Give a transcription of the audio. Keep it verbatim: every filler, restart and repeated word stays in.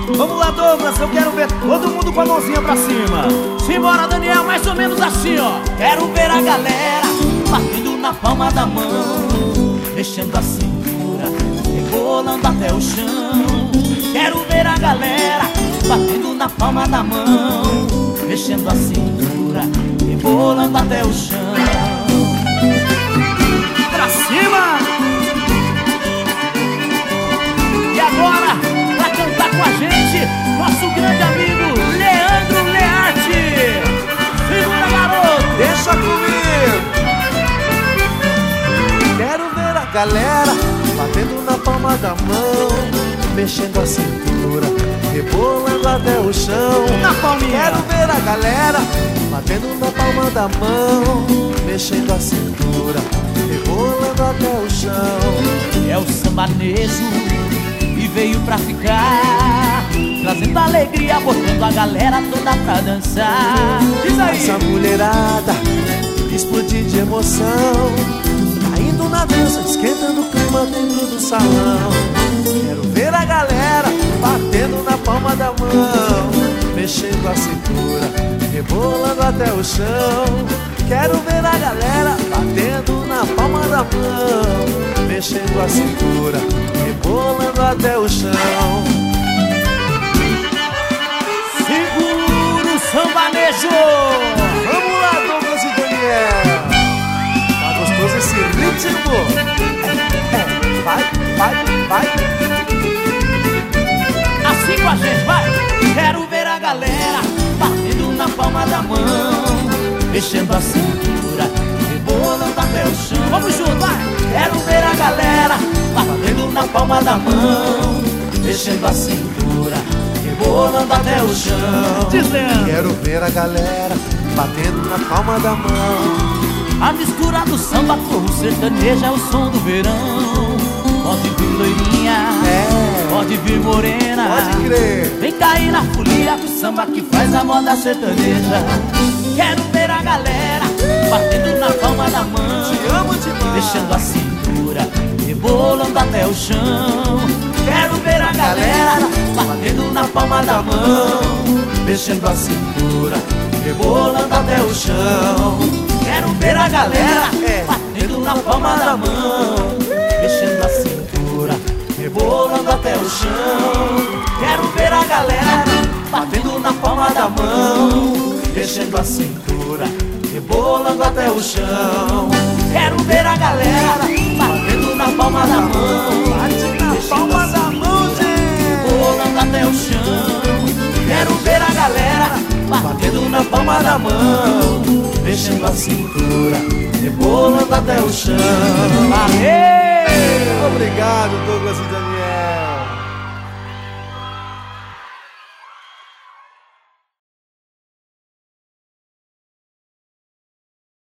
Vamos lá, Douglas, eu quero ver todo mundo com a mãozinha pra cima. Simbora, Daniel, mais ou menos assim, ó. Quero ver a galera batendo na palma da mão, mexendo a cintura, rebolando até o chão. Quero ver a galera batendo na palma da mão, mexendo a cintura, rebolando até o chão. Pra cima! E agora, pra cantar com a gente, nosso grande amigo Leandro Learte. Segura, garoto! Deixa comigo! Quero ver a galera batendo na palma da mão, mexendo a cintura, rebolando até o chão. Na palminha! Quero ver a galera batendo na palma da mão, mexendo a cintura, rebolando até o chão. É o sambanejo e veio pra ficar, trazendo alegria, botando a galera toda pra dançar. Diz aí! Essa mulherada explodir de emoção, caindo na dança, esquentando o clima dentro do salão. Quero ver a galera batendo na palma da mão, mexendo a cintura, rebolando até o chão. Quero ver a galera batendo na palma da mão, mexendo a cintura, rebolando até o chão. Segura o sambanejo! Vamos lá, Douglas e Daniel! Tá gostoso esse ritmo? É, é, vai, vai, vai! Assim com a gente, vai! Quero ver a galera batendo na palma da mão, mexendo a cintura, rebolando até o chão. Vamos junto, vai! Quero ver a galera batendo na palma da mão, mexendo a cintura, rebolando até o chão. Diz, Leandro! Quero ver a galera batendo na palma da mão. A mistura do samba com o sertanejo é o som do verão. Pode vir loirinha, É, pode vir morena, pode crer. vem cair na folia do samba que faz a moda sertaneja. Quero ver a galera batendo na palma da mão, Te amo demais. deixando a cintura, rebolando até o chão. Quero ver a galera batendo na palma da mão, mexendo a cintura, rebolando até o chão. Quero ver a galera É. batendo na palma da mão, mexendo a cintura, rebolando até o chão. Quero ver a galera batendo na palma da mão, mexendo a cintura, rebolando até o chão. Quero ver a galera batendo na palma da mão, Bate na palma da mão, gente. rebolando até o chão. Quero ver a galera batendo na palma da mão, mexendo a cintura, rebolando até o chão. Valeu! Obrigado, Douglas e Daniel.